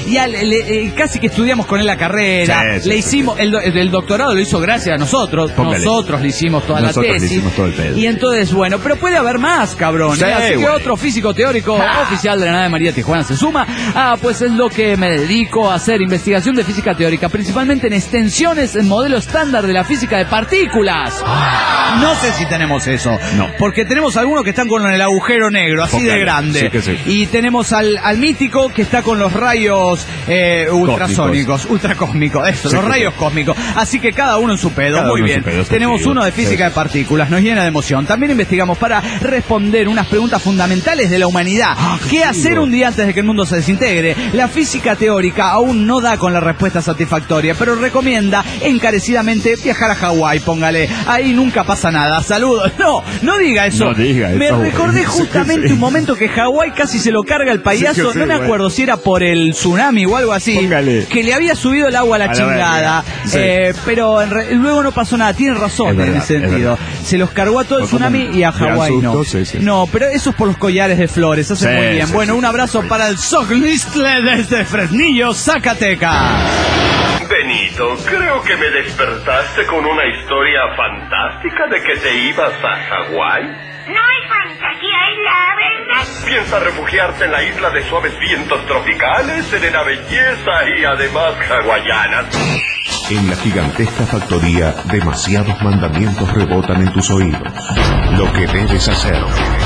casi que estudiamos con él la carrera, le hicimos, el doctorado lo hizo gracias a nosotros, nosotros le hicimos toda la tesis, le hicimos todo el pedo. Y entonces, bueno, pero puede haber más, cabrón, así que otro físico teórico oficial de la nave María Tijuana se suma, pues es lo que me dedico a hacer, investigación de física teórica, principalmente en extensiones en modelo estándar de la física de partículas. No sé si tenemos eso, porque tenemos algunos que están con el agujero negro, así de grande, y tenemos al mítico que está con los rayos ultrasónicos, ultracósmicos, eso, los rayos cósmicos, así que cada uno en su pedo, muy bien. Tenemos uno de física de partículas, nos llena de emoción. También investigamos para responder unas preguntas fundamentales de la humanidad. ¿Qué hacer un día antes de que el mundo se desintegre? La física teórica aún no da con la respuesta satisfactoria, pero recomienda encarecidamente viajar a Hawái, póngale, ahí nunca pasa nada. Saludos. No diga eso. Me recordé justamente un momento que Hawái casi se lo carga el payaso, no me acuerdo si era por el tsunami o algo así, que le había subido el agua a la chingada, pero luego no pasó nada. Tiene razón en ese sentido. Se los cargó a todo el tsunami y a Hawái no. No, pero eso es por los collares de flores, hace muy bien. Bueno, un abrazo para el Soclistle desde Fresnillo, Zacatecas. Benito, creo que me despertaste con una historia fantástica de que te ibas a Hawái. No es fantasía, es la verdad. ¿Piensas refugiarte en la isla de suaves vientos tropicales, serena belleza y además hawaianas? En la gigantesca factoría, demasiados mandamientos rebotan en tus oídos. Lo que debes hacer,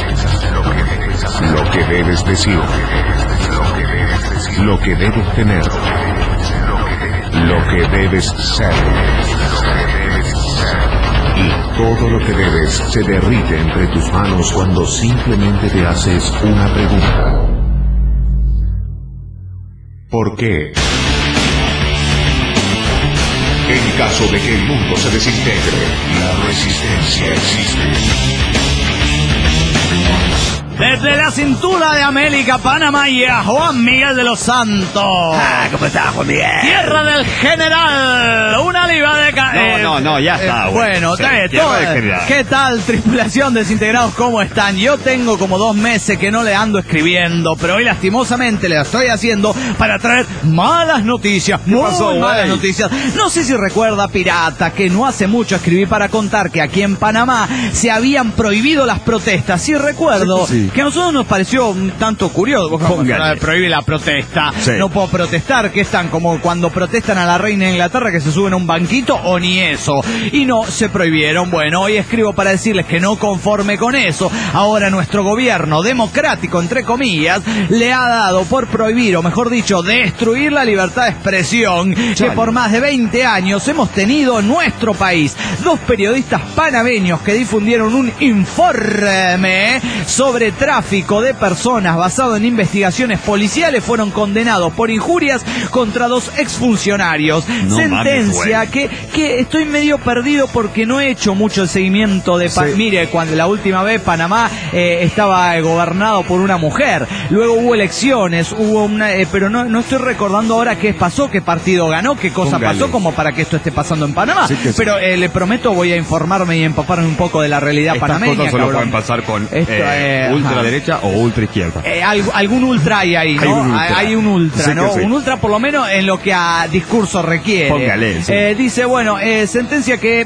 lo que debes decir, lo que debes tener, lo que debes ser. Y todo lo que debes se derrite entre tus manos cuando simplemente te haces una pregunta. ¿Por qué? En caso de que el mundo se desintegre, la resistencia existe. Desde la cintura de América, Panamá, y a Juan Miguel de los Santos. ¿Cómo está, Juan Miguel? Tierra del General, una liba de... No, ya está. Bueno, ¿qué tal, tripulación desintegrados? ¿Cómo están? Yo tengo como 2 meses que no le ando escribiendo, pero hoy lastimosamente le estoy haciendo para traer malas noticias, malas noticias. No sé si recuerda, pirata, que no hace mucho escribí para contar que aquí en Panamá se habían prohibido las protestas. Sí recuerdo que a nosotros nos pareció un tanto curioso. Prohíbe la protesta. No puedo protestar. ¿Qué están? Como cuando protestan a la reina de Inglaterra que se suben a un banquito, o ni eso. Y no, se prohibieron. Bueno, hoy escribo para decirles que no conforme con eso, ahora nuestro gobierno democrático, entre comillas, le ha dado por prohibir, o mejor dicho, destruir la libertad de expresión que por más de 20 años hemos tenido en nuestro país. 2 periodistas panameños que difundieron un informe sobre tráfico de personas basado en investigaciones policiales fueron condenados por injurias contra 2 exfuncionarios. Sentencia que estoy medio perdido porque no he hecho mucho el seguimiento de... Mire, cuando la última vez Panamá estaba gobernado por una mujer, luego hubo elecciones, pero no estoy recordando ahora qué pasó, qué partido ganó, qué cosa pasó como para que esto esté pasando en Panamá. Pero le prometo, voy a informarme y empaparme un poco de la realidad panameña. Estas cosas solo pueden pasar con ultraderecha o ultraizquierda. Algún ultra hay ahí, ¿no? Hay un ultra, ¿no? Un ultra por lo menos en lo que a discurso requiere. Póngale. Dice, bueno, sentencia que...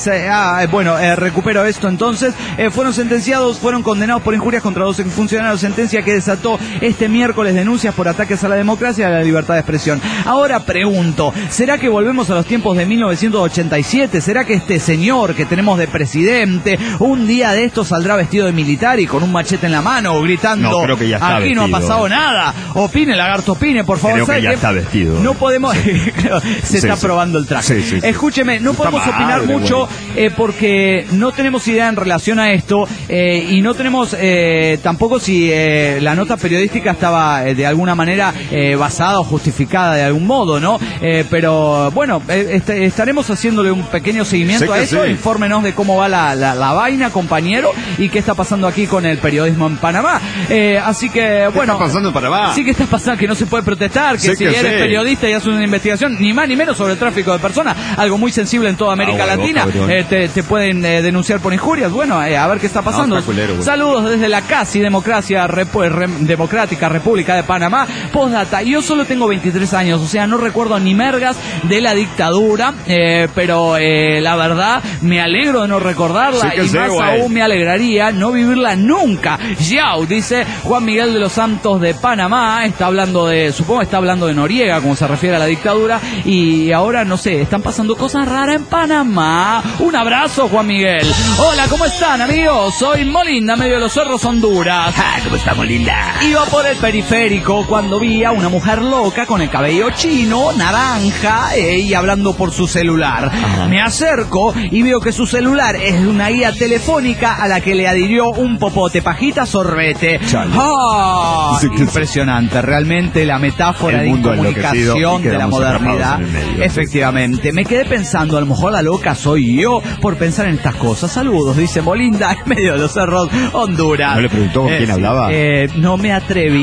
recupero esto entonces. Fueron condenados por injurias contra 2 funcionarios. Sentencia que desató este miércoles denuncias por ataques a la democracia y a la libertad de expresión. Ahora pregunto, ¿será que volvemos a los tiempos de 1987? ¿Será que este señor que tenemos de presidente un día de esto saldrá vestido de militar y con un machete en la mano gritando, no, creo que ya está aquí vestido. No ha pasado nada? Opine, lagarto, opine, por favor. Creo que ya está vestido. No podemos... se está probando el traje. Escúcheme, no podemos opinar mucho porque no tenemos idea en relación a esto y no tenemos tampoco si la nota periodística estaba de alguna manera basada o justificada de algún modo, ¿no? Pero bueno, estaremos haciéndole un pequeño seguimiento a eso. Infórmenos de cómo va la vaina, compañero, y qué está pasando aquí con el periodismo periodismo en Panamá. Así que, bueno. ¿Qué está pasando en Panamá? Sí, que está pasando, que no se puede protestar, que si eres periodista y haces una investigación, ni más ni menos sobre el tráfico de personas, algo muy sensible en toda América Latina, te pueden denunciar por injurias. Bueno, a ver qué está pasando. Saludos desde la casi democracia democrática República de Panamá. Postdata, yo solo tengo 23 años, o sea, no recuerdo ni mergas de la dictadura, pero la verdad me alegro de no recordarla, y más aún me alegraría no vivirla nunca. Yao, dice Juan Miguel de los Santos de Panamá, está hablando de Noriega, como se refiere a la dictadura, y ahora, no sé, están pasando cosas raras en Panamá. Un abrazo, Juan Miguel. Hola, ¿cómo están, amigos? Soy Molinda, medio de los Cerros, Honduras. ¿Cómo está, Molinda? Iba por el periférico cuando vi a una mujer loca con el cabello chino, naranja, y hablando por su celular. Me acerco y veo que su celular es una guía telefónica a la que le adhirió un popote, pajita, sorbete. Impresionante, realmente la metáfora de incomunicación de la modernidad. Efectivamente, me quedé pensando, a lo mejor la loca soy yo por pensar en estas cosas. Saludos, dice Molinda, en medio de los Cerros, Honduras. ¿No le preguntó con quién hablaba? No me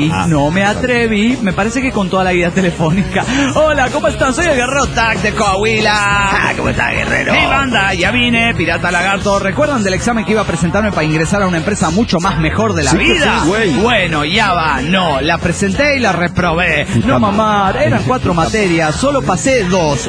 atreví. Me parece que con toda la guía telefónica. Hola, ¿cómo están? Soy el Guerrero Tac de Coahuila. ¿Cómo está, Guerrero? Mi banda, ya vine, Pirata Lagarto. ¿Recuerdan del examen que iba a presentarme para ingresar a una empresa mucho más mejor de la vida? Bueno, ya va. No, la presenté y la reprobé. No, mamá, eran 4 materias, solo pasé 2.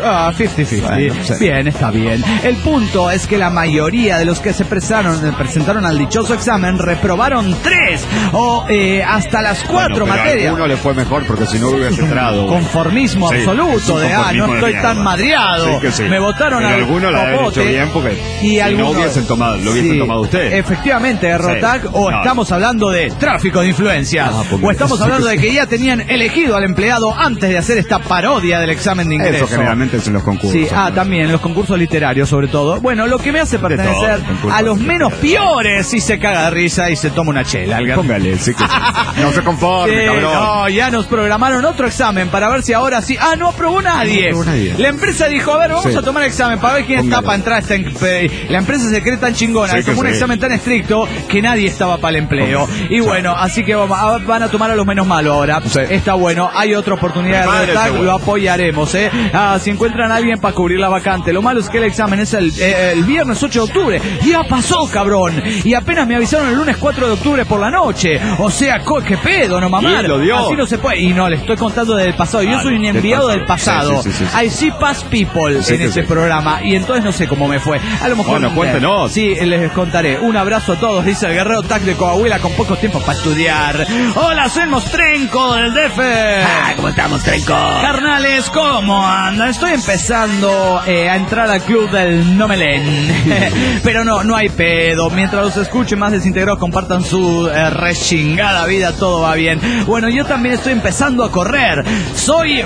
50-50. Bien, está bien. El punto es que la mayoría de los que se presentaron al dichoso examen reprobaron 3 o hasta las 4 materias. A uno le fue mejor porque si no hubiese entrado. Conformismo absoluto de no estoy tan madreado. Me votaron al algunos la habían hecho bien porque y algunos no hubiesen tomado, lo hubiesen tomado ustedes. Efectivamente, Rotac, o estamos hablando de tráfico de influencias, o estamos hablando de que ya tenían elegido al empleado antes de hacer esta parodia del examen de ingreso. Eso generalmente es en los concursos. Sí, también en los concursos literarios sobre todo. Bueno, lo que me hace pertenecer a los menos peores, si se caga de risa y se toma una chela. Póngale, sí que sí. No se conforme, cabrón. No, ya nos programaron otro examen para ver si ahora sí. No aprobó nadie. La empresa dijo, a ver, vamos a tomar examen para ver quién está para entrar a esta la empresa se cree tan chingona, tomó un examen tan estricto que nadie estaba para el empleo. Y bueno, así que van a tomar a los menos malos ahora. Está bueno, hay otra oportunidad de Rotac, lo apoyaremos, si encuentran a alguien para cubrir la vacante. Lo malo es que el examen es el viernes 8 de octubre. Ya pasó, cabrón. Y apenas me avisaron el lunes 4 de octubre por la noche. O sea, qué pedo, no mamar. Así no se puede. Y no, le estoy contando del pasado. Yo soy un enviado del pasado. I see past people en ese programa. Y entonces no sé cómo me fue. A lo mejor. Bueno, cuéntenos. Sí, les contaré. Un abrazo a todos, dice el Guerrero Tac de Coahuila, con poco tiempo para estudiar. Hola, soy Mostrenco del DF. ¿Cómo está, Mostrenco? Carnales, ¿cómo andan? Estoy empezando a entrar al club del Nomelén. Pero no hay pedo. Mientras los escuchen más desintegrados compartan su rechingada vida, todo va bien. Bueno, yo también estoy empezando a correr. Soy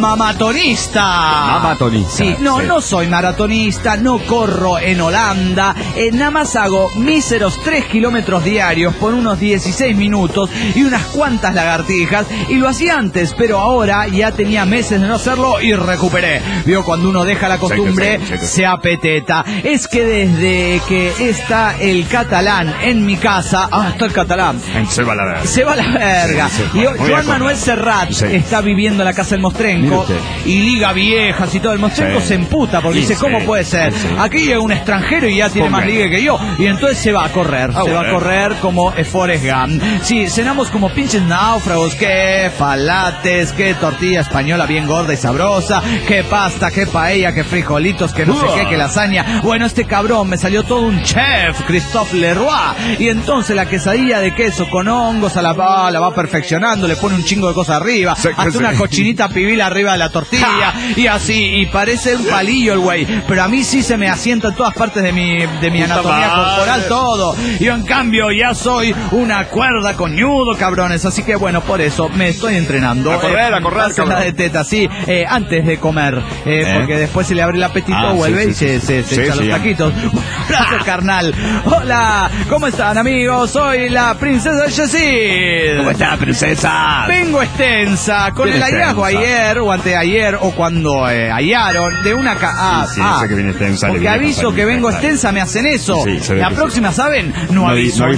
mamatonista. Sí, no soy maratonista, no corro en Holanda. Nada más hago míseros 3 kilómetros diarios por unos 16 minutos y unas cuantas lagartijas. Y lo hacía antes, pero ahora ya tenía meses de no hacerlo y recuperé. Vio, cuando uno deja la costumbre, se apeteta. Es que desde que está el catalán en mi casa, está el catalán. Se va la verga. Se va la verga. Y Joan Manuel Serrat está viviendo en la casa del Mostrenco y liga viejas y todo. El Mostrenco se emputa porque dice, ¿cómo puede ser? Aquí llega un extranjero y ya tiene más liga que yo. Y entonces se va a correr. Se va a correr como Forrest Gump. Sí, cenamos como pinches náufragos. Que falates, que tortilla española bien gorda y sabrosa, que pasta, que paella, que frijolitos, que no sé qué, que lasaña. Bueno, este cabrón me salió todo un chef, Christophe Leroy. Y entonces la quesadilla de queso con hongos la va perfeccionando, le pone un chingo de cosas arriba, hace una cochinita pibil arriba de la tortilla, y así, y parece un palillo el güey, pero a mí sí se me asienta en todas partes de mi anatomía corporal todo. Yo en cambio ya soy una cuerda con ñudo, cabrones, así que bueno, por eso me estoy entrenando. A correr, la de teta, sí, antes de comer, porque después se le abre el apetito, vuelve y se echa los taquitos. Gracias, carnal. Hola, ¿cómo están, amigos? Soy la princesa Yesid. ¿Cómo está, princesa? Vengo extensa con el hallazgo ayer o anteayer o cuando hallaron de una sé que viene extensa. Porque aviso que vengo extensa, me hacen eso. La próxima, ¿saben? No aviso nada,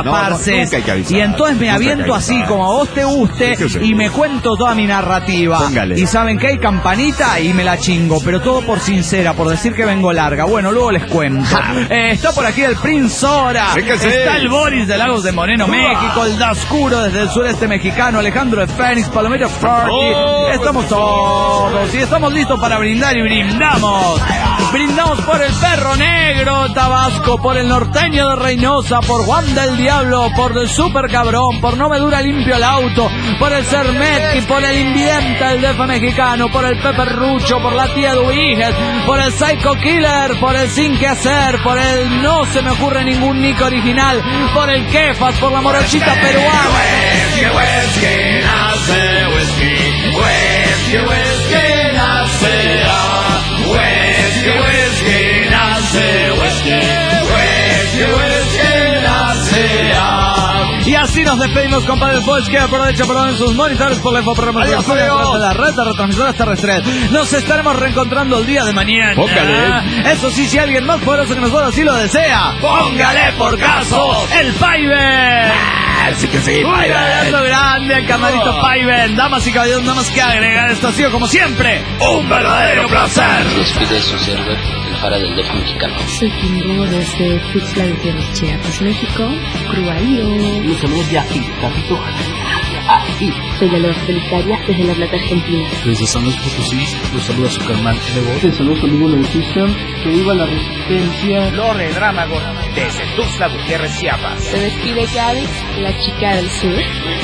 parce. Y entonces me aviento así como a vos te guste y me cuento toda mi narrativa. Póngale. Y saben que hay campanita y me la chingo, pero todo por sincera, por decir que vengo larga. Bueno, luego les cuento. Está por aquí el Prince Sora. Está el Boris de Lagos de Moreno, México. El Dascuro desde el sureste mexicano. Alejandro de Fénix, Palomero Party. Estamos todos y estamos listos para brindar y brindamos. Brindamos por el Perro Negro Tabasco, por el Norteño de Reynosa, por Juan del Diablo, por el Super Cabrón, por No Me Dura Limpio el Auto, por el Cermet y por el Invidente, el DF mexicano, por el Pepe Rucho, por la tía Duiges, por el Psycho Killer, por el Sin Que Hacer, por el No Se Me Ocurre Ningún Nick Original, por el Kefas, por la Morochita Peruana. Whisky, nace whisky, whisky, whisky, nace whisky, whisky, nace whisky, whisky, whisky, nace. Y así nos despedimos, compadre Boys, que aprovecha en sus monitores por la información de la red de retransmisoras terrestres. Nos estaremos reencontrando el día de mañana. Póngale. Eso sí, si alguien más poderoso que nosotros así lo desea, póngale por caso el Paiven. Así que sí, Un abrazo grande al camarito Paiven. Damas y caballeros, nada más que agregar. Esto ha sido como siempre un verdadero placer. Despide su server, el Jara del DF mexicano. Soy Kimbo desde Tuxtla Gutiérrez, Chiapas, México. Cruairo. Los saludos de aquí, Capito. Soy la Lola Solitaria desde La Plata, Argentina. Desde San Luis Potosí, los saluda su carnal Evo. Te saludo conmigo la System, que viva la resistencia. Lore Drámago, desde Tuxtla Gutiérrez, Chiapas. Se despide Gaby, la chica del sur.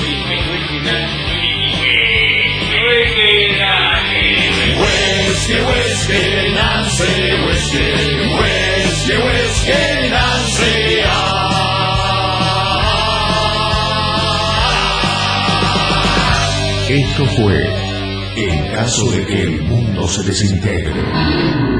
Whisky, whisky, Nancy, whisky, whisky, whisky, Nancy. Esto fue En caso de que el mundo se desintegre.